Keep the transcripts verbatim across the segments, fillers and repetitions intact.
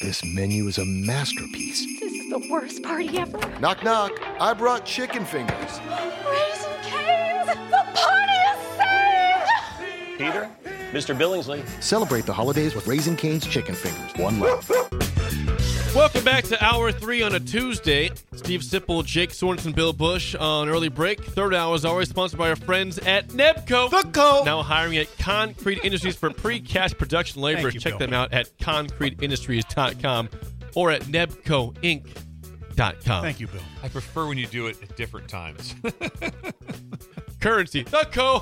This menu is a masterpiece. This is the worst party ever. Knock, knock. I brought chicken fingers. Raising Cane's! The party is saved! Peter? Mister Billingsley? Celebrate the holidays with Raising Cane's chicken fingers. One love. Welcome back to Hour three on a Tuesday. Steve Sipple, Jake Sorensen, Bill Bush on early break. Third hour is always sponsored by our friends at Nebco. The Co. Now hiring at Concrete Industries for precast production laborers. You, Check Bill. them out at concrete industries dot com or at nebco inc dot com. Thank you, Bill. I prefer when you do it at different times. Currency. The Co.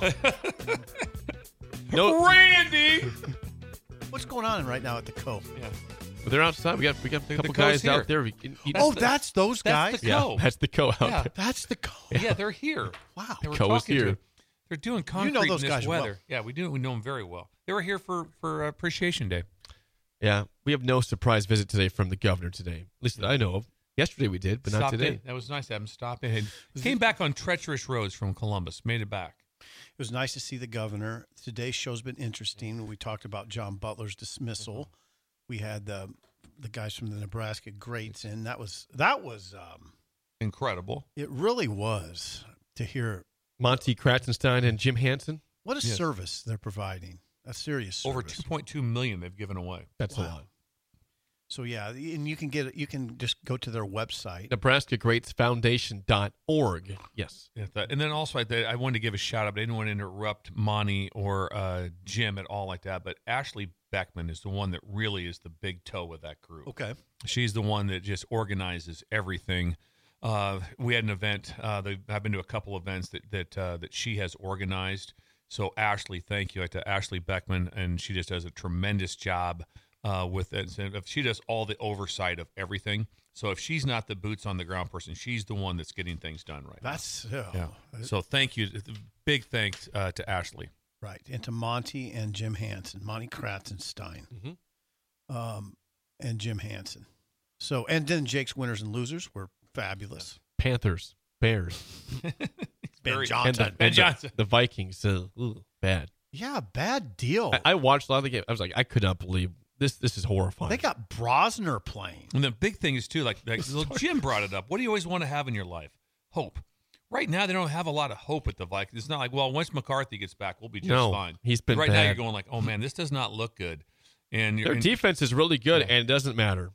no, Randy! What's going on right now at the Co? Yeah. they're outside. We got we got a The- couple the Co's guys out here. there. We can eat- Oh, the- that's those that's guys? the yeah, Co. that's the Co out Yeah. there. That's the Co. Yeah, they're here. Wow. They were Co is talking to here. them. They're doing concrete know those in this guys well. weather. Yeah, we do. We know them very well. They were here for for uh, Appreciation Day. Yeah, we have no surprise visit today from the governor today. At least that I know of. Yesterday we did, but not Stopped today. in. That was nice to have them stop in. Came back on treacherous roads from Columbus. Made it back. It was nice to see the governor. Today's show's been interesting. We talked about John Butler's dismissal. We had the the guys from the Nebraska greats in. That was that was um, Incredible. it really was to hear Monty Kratzenstein and Jim Hansen. what a Yes. service they're providing. A serious service. Over two point two million they've given away. That's a Wow. lot. So yeah, and you can get you can just go to their website. Nebraska Greats Foundation dot org. Yes. Yeah, that- and then also I, I wanted to give a shout out, but I didn't want to interrupt Monty or uh, Jim at all like that. But Ashley Beckman is the one that really is the big toe of that group. Okay. She's the one that just organizes everything. Uh, we had an event. Uh, they- I've been to a couple events that that uh, that she has organized. So Ashley, thank you to Ashley Beckman, and she just does a tremendous job uh, with it. So if she does all the oversight of everything. So if she's not the boots on the ground person, she's the one that's getting things done right That's now. oh, Yeah. So thank you, big thanks uh, to Ashley. right. And to Monty and Jim Hansen, Monty Kratzenstein, Mhm. um, and Jim Hansen. So and then Jake's winners and losers were fabulous. Panthers, Bears, Ben Very- Johnson. and the, Ben and the- Johnson. the Vikings. Uh, ooh, bad. Yeah, bad deal. I, I watched a lot of the game. I was like, I could not believe this. This is horrifying. they got Brosner playing. And the big thing is too, like, like well, Jim brought it up. What do you always want to have in your life? Hope. Right now, they don't have a lot of hope at the Vikings. It's not like, well, once McCarthy gets back, we'll be just No, fine. he's been right now. bad. You're going like, oh man, this does not look good. And you're Their and, defense is really good, Yeah. and it doesn't matter.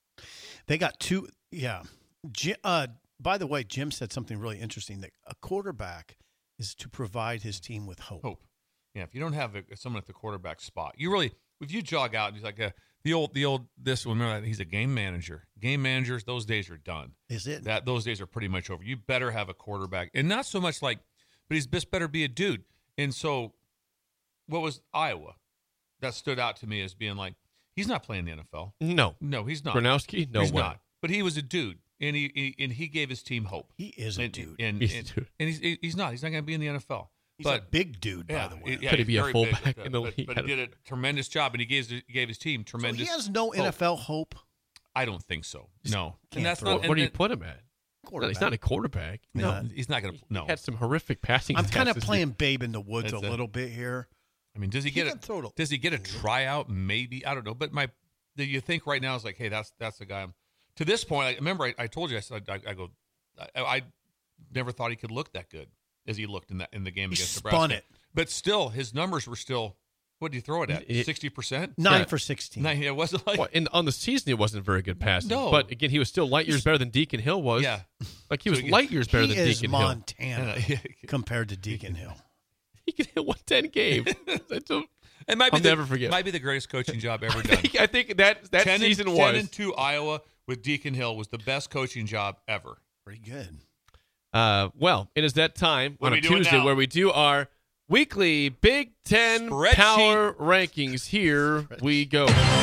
They got two. Yeah. Jim, uh, by the way, Jim said something really interesting that a quarterback is to provide his team with hope. hope. Yeah, if you don't have a, someone at the quarterback spot, you really, if you jog out, he's like a, the old, the old, this one, remember that? He's a game manager. Game managers, those days are done. Is it? That those days are pretty much over. You better have a quarterback, and not so much like, but he's just better be a dude. And so, what was Iowa? That stood out to me as being like, he's not playing the N F L. No. No, he's not. Gronowski? No he's way. not. But he was a dude, and he, he and he gave his team hope. He is a and, dude. and, He's a and, dude. and he's he's not. He's not going to be in the N F L. He's but a big dude, yeah, by the way. yeah, Could he he's be a very fullback big, in the but, league? But he did a tremendous job, and he gave he gave his team So tremendous. he has no N F L hope. I don't think so. No, can't and that's throw not. it. and What do you then- put him at? No, he's not a quarterback. No, Not. he's not going to. No, He had some horrific passing. I'm stats kind of this playing year. Babe in the Woods That's a it. little bit here. I mean, does he He get can throw a it. does he get a tryout? Maybe I don't know. But my, do you think right now is like, hey, that's that's the guy. I'm, to this point, I remember I, I told you I said I, I go, I, I never thought he could look that good as he looked in that in the game He against spun Nebraska. it. But still, his numbers were still. What did you throw it at? It- Sixty percent. Nine Yeah. for sixteen. Nine. It wasn't like. Well, and on the season, it wasn't very good passing. No. But again, he was still light years better than Deacon Hill was. Yeah. Like he was So again, light years better he than is Deacon Hill. Montana compared to Deacon Hill. He could hit one ten games. I don't- It might be I'll the, never forget. Might be the greatest coaching job ever I done. think, I think that that ten season and, was. ten and two Iowa with Deacon Hill was the best coaching job ever. Pretty good. Uh, well, it is that time What on are a we doing Tuesday now? where we do our weekly Big Ten Spreadsheet. Power Rankings. Here we go.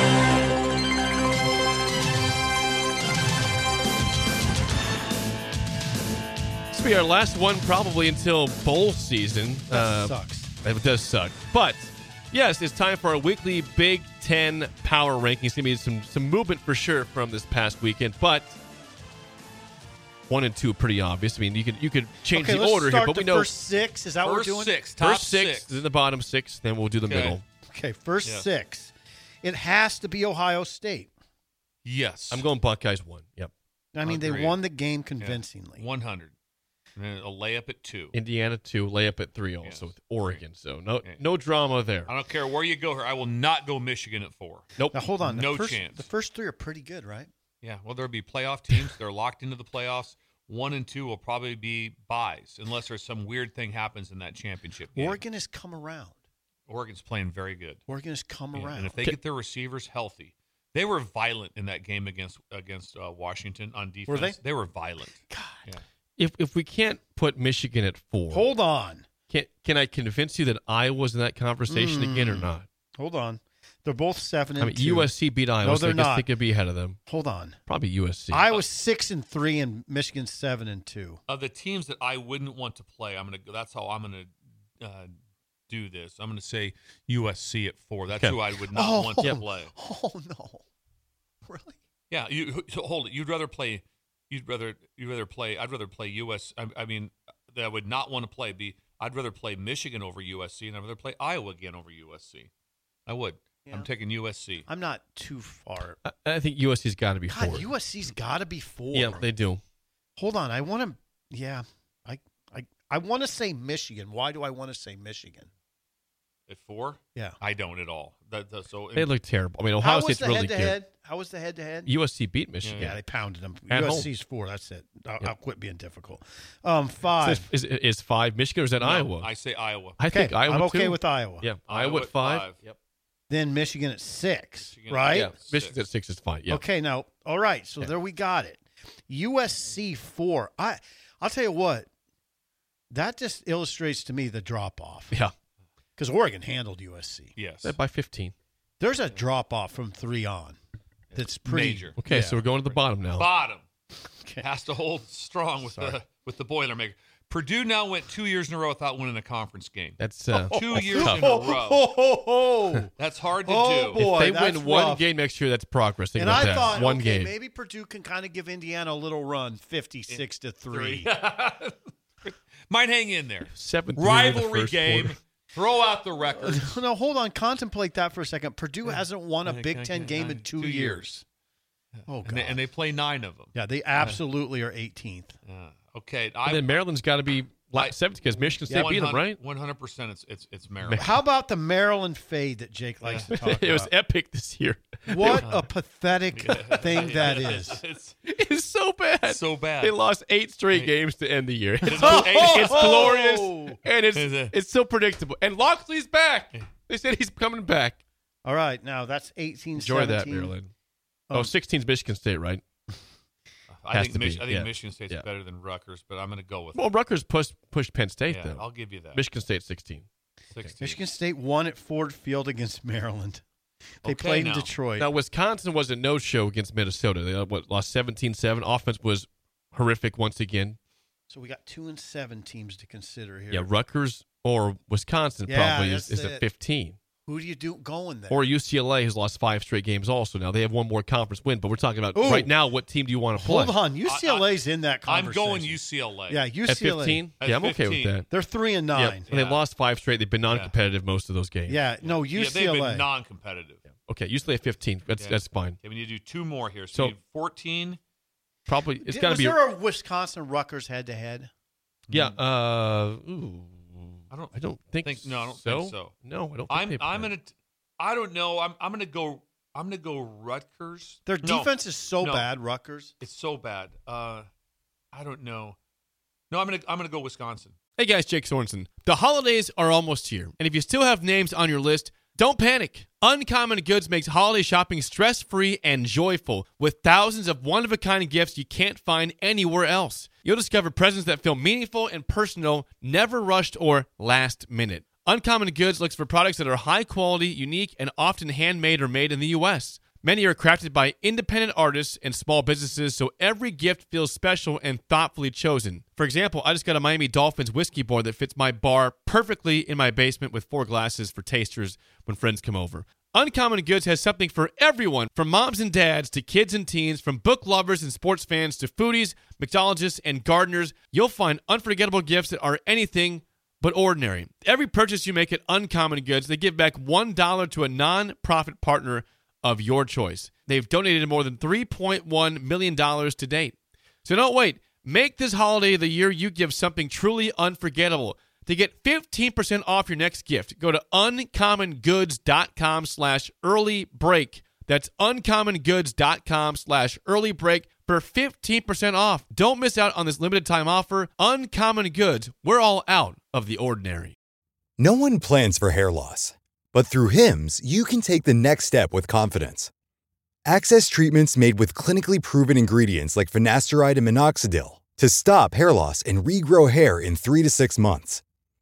This will be our last one probably until bowl season. That Uh, sucks. It does suck. But, yes, it's time for our weekly Big Ten Power Rankings. Going to be some, some movement for sure from this past weekend. But one and two are pretty obvious. I mean, you could you could change Okay, the let's order start here, but the we know first six. Is that what we're First doing? six, top first six, six. then the bottom six, then we'll do the Okay. middle. Okay, first Yeah. six. It has to be Ohio State. Yes. I'm going Buckeyes one. Yep. I mean, Agreed. they won the game convincingly. one hundred. And then a layup at two. Indiana two, layup at three also Yes. with Oregon. So no Yeah. no drama there. I don't care where you go here. I will not go Michigan at four. Nope. Now, hold on. The No first, chance. The first three are pretty good, right? Yeah, well, there'll be playoff teams. They're locked into the playoffs. One and two will probably be buys unless there's some weird thing happens in that championship game. Oregon has come around. Oregon's playing very good. Oregon has come Yeah, around. and if they get their receivers healthy, they were violent in that game against against uh, Washington on defense. Were they? They were violent. God. Yeah. If if we can't put Michigan at four, Hold on. can can I convince you that Iowa's in that conversation again or not? Hold on. They're both seven and I mean, two. U S C beat Iowa, No, so I they're guess not. they could be ahead of them. Hold on. Probably U S C. Iowa's six and three, and Michigan's seven and two. Of the teams that I wouldn't want to play, I'm gonna. That's how I'm gonna uh, do this. I'm gonna say U S C at four. That's Okay. who I would not Oh. want to Yeah. play. Oh no! Really? Yeah, you so hold it. You'd rather play. You'd rather. You'd rather play. I'd rather play U S. I, I mean, that I would not want to play. Be. I'd rather play Michigan over U S C, and I'd rather play Iowa again over U S C. I would. Yeah. I'm taking U S C. I'm not too far. I, I think U S C's got to be God, four. U S C's got to be four. Yeah, they do. Hold on. I want to. Yeah. I. I. I want to say Michigan. Why do I want to say Michigan? At four? Yeah. I don't at all. That, that so They look terrible. I mean, How Ohio was State's the really head to good. head? How was the head to head? U S C beat Michigan. Yeah, they pounded them. At U S home. C's four. That's it. I'll, Yep. I'll quit being difficult. Um, So five. is, is, is five Michigan or is that No, Iowa? I say Iowa. I think Okay, Iowa I'm okay too. with Iowa. Yeah, Iowa Iowa at at five. five. Yep. Then Michigan at six. Michigan at right? Yeah, Six. Michigan's at six is fine. Yeah. Okay. Now, all right. So Yeah. there we got it. U S C four. I. I'll tell you what. That just illustrates to me the drop off Yeah. because Oregon handled U S C. Yes. That by fifteen. There's a drop off from three on. That's pretty Major. Okay, yeah. so we're going to the bottom now. Bottom Okay. has to hold strong with Sorry. the with the Boilermaker. Purdue now went two years in a row without winning a conference game. That's uh, Two that's years tough. in a row. Oh, oh, oh. That's hard to Oh, do. boy. If they that's win one rough. game next year, that's progress. Think And about I that. thought, one okay, game. maybe Purdue can kind of give Indiana a little run, fifty-six to three. Might hang in there. Seven three in the Rivalry first game. quarter. Throw out the record. No, hold on. Contemplate that for a second. Purdue hasn't won a Yeah, Big yeah, Ten yeah, game yeah, in two, two years. years. Oh, God. And they, and they play nine of them. yeah, they absolutely are eighteenth. Uh, okay. And I, then Maryland's got to be I- seventh because Michigan State beat them, right? one hundred percent it's, it's, it's Maryland. How about the Maryland fade that Jake likes to talk It was about? epic this year. What a pathetic thing that is. It's It's so bad. so bad. They lost eight straight games to end the year. It's, Oh! it's glorious and it's Is it? it's so predictable. And Loxley's back. They said he's coming back. All right, now that's eighteen Enjoy that, seventeen. Maryland. Um, Oh, sixteen's Michigan State, right? I Has think, to Mich- be, I think yeah. Michigan State's Yeah. better than Rutgers, but I'm going to go with Well, it. Rutgers pushed pushed Penn State Yeah, though. I'll give you that. Michigan State sixteen. sixteen. Michigan State won at Ford Field against Maryland. They Okay, played now. in Detroit. Now Wisconsin was a no-show against Minnesota. They uh, what, lost seventeen seven. Offense was horrific once again. So we got two and seven teams to consider here. Yeah, Rutgers or Wisconsin Yeah, probably is, that's is it. at fifteen. Who do you do going there? Or U C L A has lost five straight games also. Now they have one more conference win, but we're talking about Ooh. right now what team do you want to play? Hold on, U C L A's in that I'm conversation. going U C L A. Yeah, U At C L A. fifteen? At Yeah, I'm okay with fifteen. that. They're three and Yeah, nine. and they Yeah. lost five straight. They've been non-competitive most of those games. Yeah, no, Yeah, U C L A. they've been non-competitive. Okay, U C L A at fifteen. That's Yeah. that's fine. Okay, we need to do two more here. So, So- we need fourteen. Probably it's Did- got to was be. there a Wisconsin Rutgers head to head? yeah. Uh, ooh, I don't I don't think, think- no, I don't so. think so. No, I don't. Think I'm they I'm played. gonna t- I don't know. I'm I'm gonna go I'm gonna go Rutgers. Their No, defense is so no. bad, Rutgers. It's so bad. Uh, I don't know. No, I'm gonna I'm gonna go Wisconsin. Hey guys, Jake Sorensen. The holidays are almost here, and if you still have names on your list, don't panic. Uncommon Goods makes holiday shopping stress-free and joyful with thousands of one-of-a-kind gifts you can't find anywhere else. You'll discover presents that feel meaningful and personal, never rushed or last minute. Uncommon Goods looks for products that are high quality, unique, and often handmade or made in the U S. Many are crafted by independent artists and small businesses, so every gift feels special and thoughtfully chosen. For example, I just got a Miami Dolphins whiskey board that fits my bar perfectly in my basement with four glasses for tasters when friends come over. Uncommon Goods has something for everyone, from moms and dads to kids and teens, from book lovers and sports fans to foodies, mixologists, and gardeners. You'll find unforgettable gifts that are anything but ordinary. Every purchase you make at Uncommon Goods, they give back one dollar to a non-profit partner of your choice. They've donated more than three point one million dollars to date. So don't wait. Make this holiday the year you give something truly unforgettable. To get fifteen percent off your next gift, go to uncommongoods.com slash early break. That's uncommongoods.com slash early break for fifteen percent off. Don't miss out on this limited time offer. Uncommon Goods. We're all out of the ordinary. No one plans for hair loss, but through Hims, you can take the next step with confidence. Access treatments made with clinically proven ingredients like finasteride and minoxidil to stop hair loss and regrow hair in three to six months.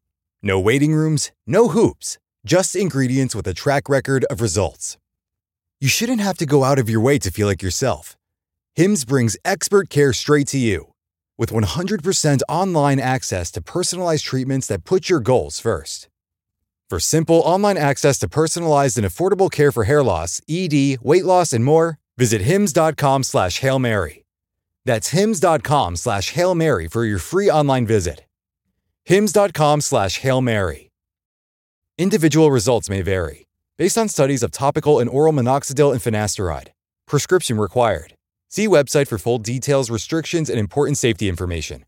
No waiting rooms, no hoops, just ingredients with a track record of results. You shouldn't have to go out of your way to feel like yourself. Hims brings expert care straight to you. With one hundred percent online access to personalized treatments that put your goals first. For simple online access to personalized and affordable care for hair loss, E D, weight loss, and more, visit hims.com slash Hail Mary. That's hims.com slash Hail Mary for your free online visit. hims.com slash Hail Mary. Individual results may vary, based on studies of topical and oral minoxidil and finasteride. Prescription required. See website for full details, restrictions, and important safety information.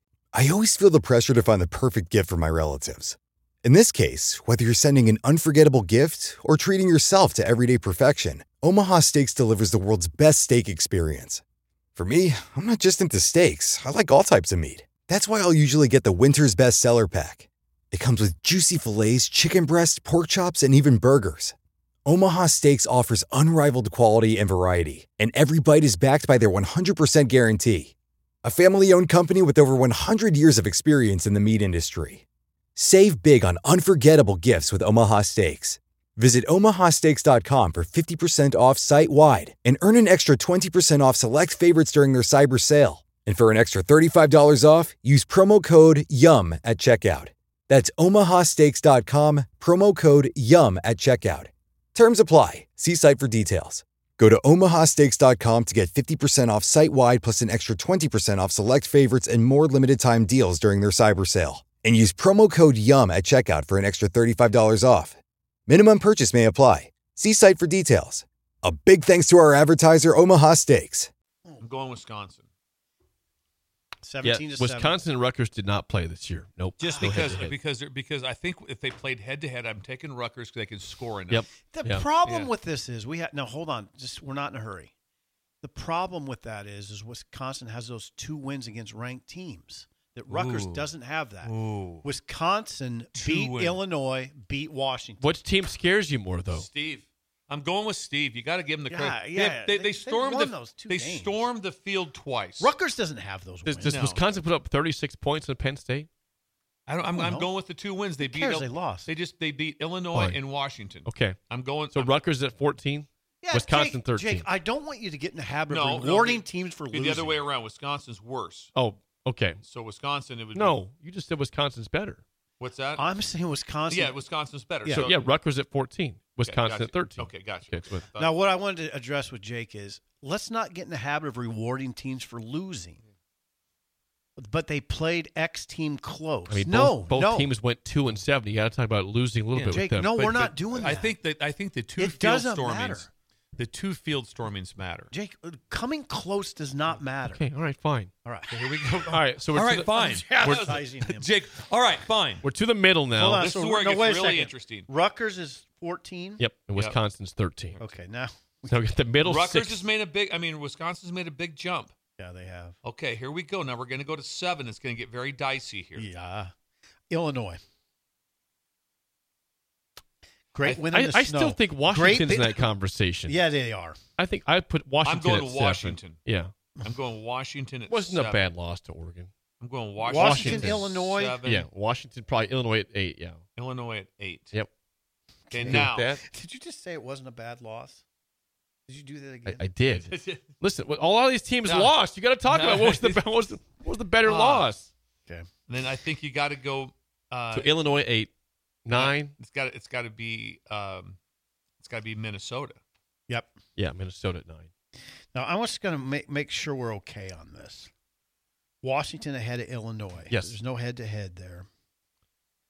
I always feel the pressure to find the perfect gift for my relatives. In this case, whether you're sending an unforgettable gift or treating yourself to everyday perfection, Omaha Steaks delivers the world's best steak experience. For me, I'm not just into steaks. I like all types of meat. That's why I'll usually get the Winter's Best Seller Pack. It comes with juicy fillets, chicken breast, pork chops, and even burgers. Omaha Steaks offers unrivaled quality and variety, and every bite is backed by their one hundred percent guarantee. A family-owned company with over one hundred years of experience in the meat industry. Save big on unforgettable gifts with Omaha Steaks. Visit omaha steaks dot com for fifty percent off site-wide and earn an extra twenty percent off select favorites during their cyber sale. And for an extra thirty-five dollars off, use promo code YUM at checkout. That's omaha steaks dot com, promo code YUM at checkout. Terms apply. See site for details. Go to omaha steaks dot com to get fifty percent off site-wide plus an extra twenty percent off select favorites and more limited-time deals during their cyber sale. And use promo code YUM at checkout for an extra thirty-five dollars off. Minimum purchase may apply. See site for details. A big thanks to our advertiser, Omaha Steaks. I'm going Wisconsin. seventeen Yeah, to Wisconsin and Rutgers did not play this year. Nope. Just No because head-to-head. because they're- because I think if they played head to head, I'm taking Rutgers because they can score enough. Yep. The Yeah. problem Yeah. with this is we have now. Hold on, just we're not in a hurry. The problem with that is, is Wisconsin has those two wins against ranked teams that Rutgers Ooh. doesn't have that. Ooh. Wisconsin Two beat wins. Illinois, beat Washington. Which team scares you more, though? Steve. I'm going with Steve. You got to give him the Yeah, credit. yeah. They, they, They- they they stormed won the those two they games. stormed the field twice. Rutgers doesn't have those Does, wins. does No. Wisconsin put up thirty-six points in Penn State? I don't, I'm, Well, I'm no. going with the two wins. They Who beat cares? Il- They lost. They just they beat Illinois Fine. and Washington. Okay. I'm going. So I'm, Rutgers at fourteen? Yeah, Wisconsin Jake, thirteen. Jake, I don't want you to get in the habit no, of no, rewarding be- teams for be losing. the other way around. Wisconsin's worse. Oh, okay. So Wisconsin, it would be- No, you just said Wisconsin's better. what's that? I'm saying Wisconsin. yeah, Wisconsin's better. Yeah. So, yeah, Rutgers at fourteen. Wisconsin gotcha. at thirteen. Okay, gotcha. Okay, so- Now, what I wanted to address with Jake is let's not get in the habit of rewarding teams for losing. But they played X team close. I mean, no, both, both no. teams went two and seven. You got to talk about losing a little Yeah, bit Jake, with them. no, But- we're not but doing I that. think that I think the two It field doesn't stormings, matter. the two field stormings matter. Jake, uh, coming close does not matter. Okay, all right, fine. All right. Here we go. All right, so we're All to right, the, fine. Chastising him. Jake. All right, fine. We're to the middle now. Hold on. This so is where it no, gets wait a really second. interesting. Rutgers is fourteen. Yep, and Yep. Wisconsin's thirteen. Okay, now. So we got the middle Rutgers six. has made a big. I mean, Wisconsin's made a big jump. Yeah, they have. Okay, here we go. Now we're going to go to seven. It's going to get very dicey here. Yeah. Illinois. Great I- win in I, the I snow. still think Washington's Great in that conversation. Yeah, they are. I think I put Washington going at to seven. Washington. Yeah. I'm going Washington at Wasn't a seven. bad loss to Oregon. I'm going Washington, Washington, Illinois. seven, Yeah, Washington probably Illinois at eight. Yeah. Illinois at eight. Yep. Okay, Good now with that. Did you just say it wasn't a bad loss? Did you do that I, again? I did. Listen, a lot of these teams No. lost. You got to talk No. about what was the what was the, what was the better Ah. loss. Okay. then I think you got to go. Uh, So Illinois eight, nine. It's got. It's got to be. Um, it's got to be Minnesota. Yep. Yeah, Minnesota at nine. Now, I'm just going to make, make sure we're okay on this. Washington ahead of Illinois. Yes. There's no head-to-head there.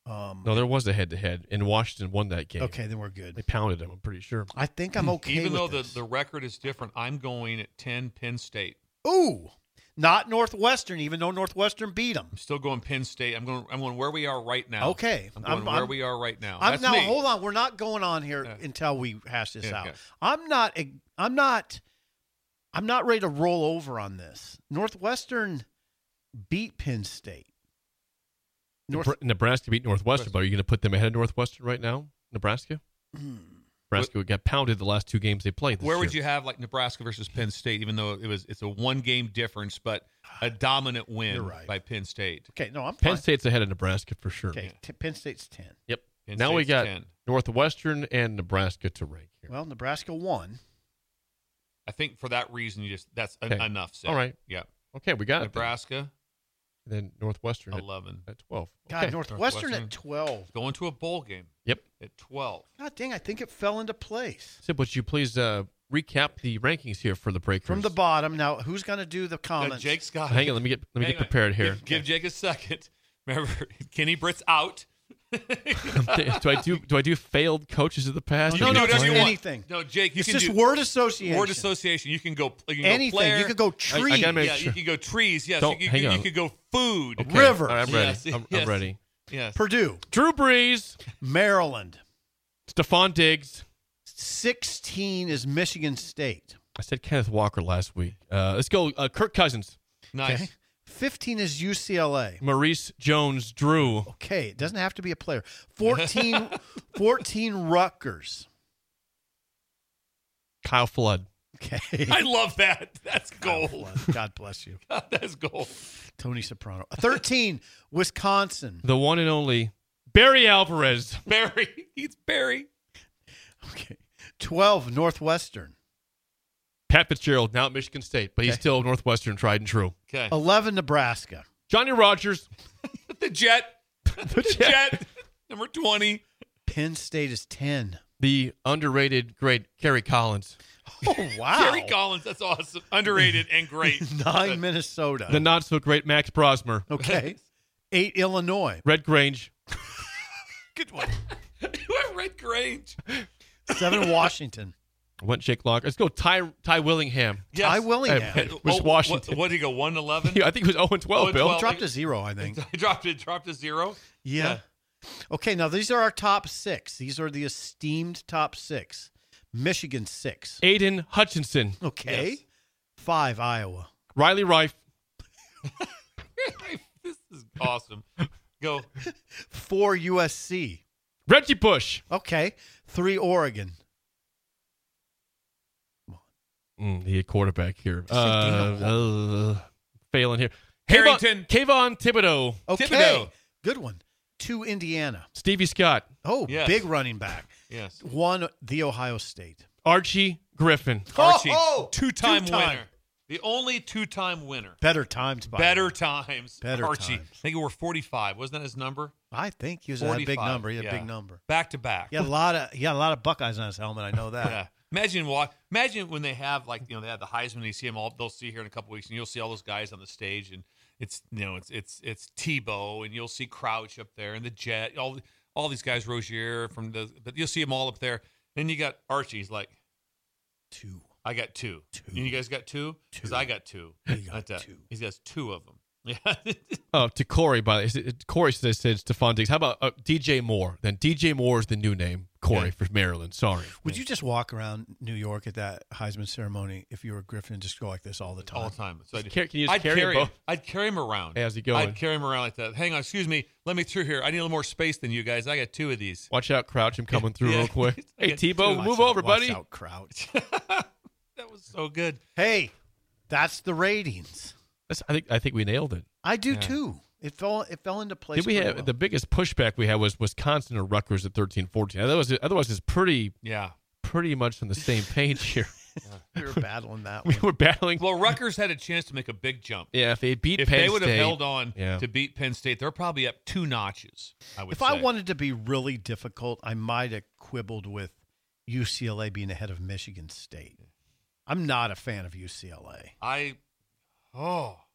Um, No, there was a head-to-head, and Washington won that game. okay, then we're good. They pounded them, I'm pretty sure. I think I'm okay Even with though this. the, the record is different, I'm going at ten Penn State. Ooh, not Northwestern, even though Northwestern beat them. I'm still going Penn State. I'm going. I'm going where we are right now. Okay. I'm going I'm- where I'm- we are right now. I'm That's now me. hold on. We're not going on here Yeah. until we hash this Yeah, out. okay. I'm not. I'm not. I'm not ready to roll over on this. Northwestern beat Penn State. North. Nebra- Nebraska beat Northwestern, but are you going to put them ahead of Northwestern right now? Nebraska? Hmm. Nebraska got pounded the last two games they played. This Where would year. you have like Nebraska versus Penn State? Even though it was, it's a one game difference, but a dominant win You're right. by Penn State. Okay. No, I'm Penn fine. State's ahead of Nebraska for sure. Okay. T- Penn State's ten. Yep. Penn now we State's got ten. Northwestern and Nebraska to rank here. Well, Nebraska won. I think for that reason, you just that's en- Okay. enough. Said. All right. Yeah. Okay, we got Nebraska it. Then, then Northwestern at, eleven. at twelve. God, Okay. Northwestern, Northwestern. at twelve. Going to a bowl game Yep. at twelve. God dang, I think it fell into place. Sid, would you please uh, recap the rankings here for the Breakers? From the bottom. Now, who's going to do the Now, comments? Jake Scott. Hang on, let me get let me Hang get on. prepared here. Give, give Jake a second. Remember, Kenny Britt's out. do I do do I do failed coaches of the past? No, Or no, do do just whatever you play- want. anything. No, Jake, you It's can just do word association. word association. You can go. You can go Anything. player. You could go I- I tree. gotta make yeah, sure. you can go trees. Yes, Don't- you, can, hang you on. could go food. Okay. Rivers. All right, I'm ready. Yes, I'm, yes. I'm ready. Yes. Purdue. Drew Brees, Maryland. Stephon Diggs. sixteen is Michigan State. I said Kenneth Walker last week. Uh, let's go. Uh, Kirk Cousins, Nice. Okay. fifteen is U C L A. Maurice Jones-Drew, Okay, it doesn't have to be a player. fourteen, fourteen Rutgers. Kyle Flood, Okay. I love that. That's gold. God bless you. That's gold. Tony Soprano. thirteen, Wisconsin. the one and only Barry Alvarez, Barry. He's Barry. Okay. twelve, Northwestern. Pat Fitzgerald, now at Michigan State, but he's Okay. still Northwestern tried and true. Okay. eleven, Nebraska. Johnny Rogers, The Jet. the, The Jet. Number twenty. Penn State is ten. the underrated great Kerry Collins, Oh, wow. Gary Collins. That's awesome. Underrated and great. nine, Minnesota. the not so great Max Brosmer, Okay. eight, Illinois. Red Grange, Good one. Red Grange. seven, Washington. went Jake Lock. Let's go Ty Ty Willingham. Yes. Ty Willingham. Hey, was Washington. What, what did he go? One eleven. I think it was oh and twelve, oh and Bill. twelve. Dropped a zero, I think. He dropped it. Dropped a zero. Yeah. Okay, now these are our top six. These are the esteemed top six. Michigan, six. Aiden Hutchinson, Okay. Yes. Five, Iowa. Riley Rife, This is awesome. Go. Four, U S C. Reggie Bush. Okay. Three, Oregon. Mm, he a quarterback here. Just say Dino. Uh, uh, failing here. Harrington. Kayvon, Kayvon Thibodeau. Okay. Thibodeau. Good one. Two, Indiana. Stevie Scott. Oh, Yes. big running back. Yes. One, the Ohio State. Archie Griffin. Archie, oh, two-time two-time. winner. The only two-time winner. Better times by Better times. Better Archie. times. I think it were forty-five. Wasn't that his number? I think he was at a big forty-five. number. He had a Yeah. big number. Back to back. He had a lot of he had a lot of Buckeyes on his helmet. I know that. Yeah. Imagine walk. Imagine when they have like you know they have the Heisman. You see them all. They'll see here in a couple weeks, and you'll see all those guys on the stage, and it's you know it's it's it's Tebow, and you'll see Crouch up there, and the Jet. All all these guys, Rozier from the. But you'll see them all up there. Then you got Archie's like Two. I got two. Two. And you guys got two? Because Two. I got two. He got But, uh, two. He has two of them. Yeah. Oh, to Corey, by the way. Corey says, said Stephon Diggs. How about uh, D J Moore? Then D J Moore is the new name. Corey Yeah. for Maryland. Sorry. Would you just walk around New York at that Heisman ceremony if you were Griffin and just go like this all the time? all the time. So I'd, Can you just I'd carry carry him him. both? I'd carry him around. Hey, how's he going? I'd carry him around like that. Hang on, excuse me. Let me through here. I need a little more space than you guys. I got two of these. Watch out, Crouch. I'm coming through Yeah. real quick. I Hey, got Tebow, two. move Watch over, out, watch buddy. out, Crouch. That was so good. Hey, that's the ratings. That's, I think I think we nailed it. I do Yeah. too. It fell. It fell into place. Did we pretty have well. the biggest pushback we had was Wisconsin or Rutgers at thirteen fourteen. Otherwise, otherwise it's pretty Yeah. pretty much on the same page here. we were battling that we one. were battling. Well, Rutgers had a chance to make a big jump. Yeah, if they beat If Penn they would have State- held on Yeah. to beat Penn State, they're probably up two notches, I would If say. I wanted to be really difficult, I might have quibbled with U C L A being ahead of Michigan State. I'm not a fan of U C L A. I, oh,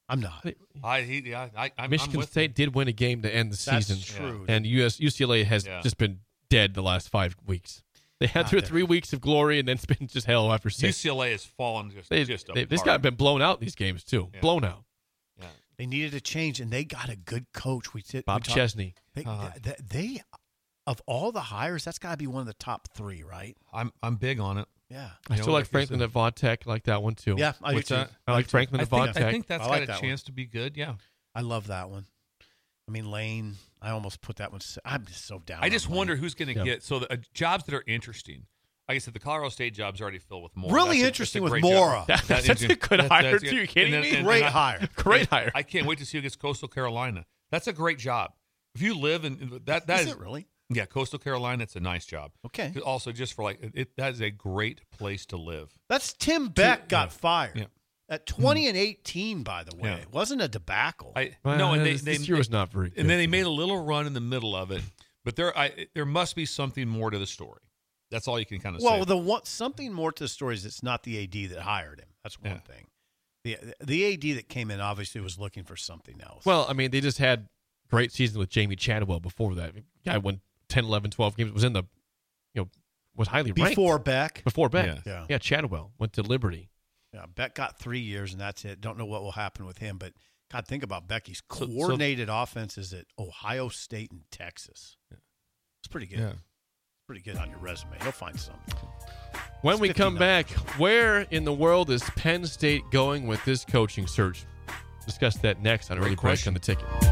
I'm not. I, he, yeah, I, I'm, Michigan I'm with State did win a game to end the That's season. true. And U S U C L A has Yeah. just been dead the last five weeks. They had Not their there. three weeks of glory, and then it's been just hell after U six. C L A has fallen just, They, just they, this apart. guy been blown out in these games, too. Yeah. Blown out. Yeah. They needed a change, and they got a good coach. We did. Bob we talked- Chesney. They, Uh-huh. they, they, of all the hires, that's got to be one of the top three, right? I'm I'm big on it. Yeah. I You still know, like like I Franklin said- at Vautech. I like that one, too. Yeah, I What's do too. that? I like Franklin I at think, Vautech. I think that's I like got a that one. chance to be good. Yeah. I love that one. I mean, Lane, I almost put that one. s- I'm just so down. I just on Lane. wonder who's going to Yeah. get so the, uh, jobs that are interesting. Like I said, the Colorado State job's already filled with Mora. Really That's a- interesting that's a with great job. Mora. That's, That that's is- a good that's- hire, that's- too. You kidding and then- me? and- Great and I- hire. Great hire. I can't wait to see who gets Coastal Carolina. That's a great job. If you live in that, that Is is it really? yeah, Coastal Carolina. It's a nice job. Okay. Also, just for like it, that is a great place to live. That's Tim Beck got yeah. fired Yeah. at twenty and eighteen. By the way, Yeah. it wasn't a debacle. I Well, no, and they, this, they this year was not very good. and then they made a little run in the middle of it. But there, I there must be something more to the story. That's all you can kind of well, say. the one, something more to the story is it's not the A D that hired him. That's one Yeah. thing. The the A D that came in obviously was looking for something else. Well, I mean, they just had great season with Jamie Chadwell before that. Guy won ten, eleven, twelve games, was in the, you know, was highly ranked. before Beck, Before Beck. Yeah. Yeah. Yeah, Chadwell went to Liberty. yeah, Beck got three years and that's it. Don't know what will happen with him, but God, think about Becky's So- so- coordinated offenses at Ohio State and Texas. It's pretty good. yeah. Pretty good on your resume. He'll find something. When It's we come fifty-nine. back, where in the world is Penn State going with this coaching search? Discuss that next on Great Early Break question. on the Ticket.